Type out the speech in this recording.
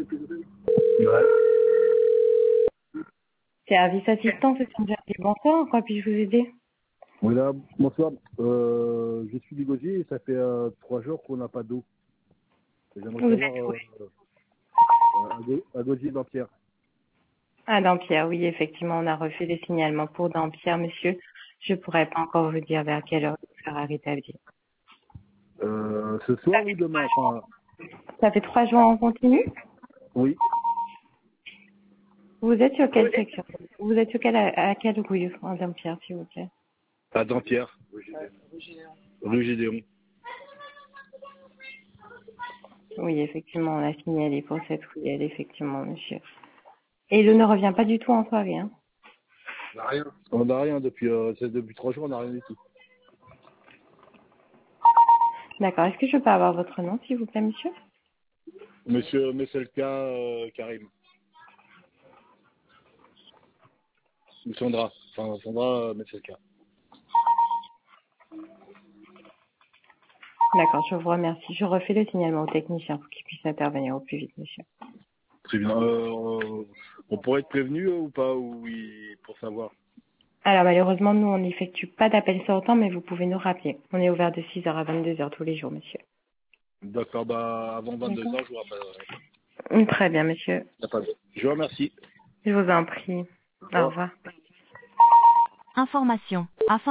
Ouais. Service assistant, c'est son dernier. Bonsoir, en quoi puis-je vous aider? Oui, là, bonsoir. Je suis du Gosier et ça fait 3 jours qu'on n'a pas d'eau. Et j'aimerais Vous êtes savoir, où? à Gosier d'Empierre. Ah, Dampierre, oui, effectivement, on a reçu des signalements pour Dampierre, monsieur. Je pourrais pas encore vous dire vers quelle heure il sera rétabli. Ce soir ou demain? Enfin, Ça fait 3 jours en continu? oui, Vous êtes sur quelle section? Vous êtes sur à quelle rue en Dampierre, s'il vous plaît? à Dampierre, rue Gédéon. Oui, effectivement, on a signalé pour cette rue, effectivement, monsieur. Et l'eau ne revient pas du tout en soirée, hein? On n'a rien. On n'a rien depuis 3 jours, on n'a rien du tout. D'accord. Est-ce que je peux avoir votre nom, s'il vous plaît, monsieur? Monsieur Messelka Karim. Ou Sandra. Enfin, Sandra Messelka. D'accord, je vous remercie. Je refais le signalement au technicien pour qu'il puisse intervenir au plus vite, monsieur. Très bien. On pourrait être prévenu ou pas? Oui, pour savoir. Alors malheureusement, nous, on n'effectue pas d'appel sortant, mais vous pouvez nous rappeler. On est ouvert de 6 heures à 22 heures tous les jours, monsieur. D'accord, bah avant 22 D'accord. heures, je vous rappellerai. Très bien, monsieur. Y a pas de- Je vous remercie. Je vous en prie. Au Au revoir. revoir. Information.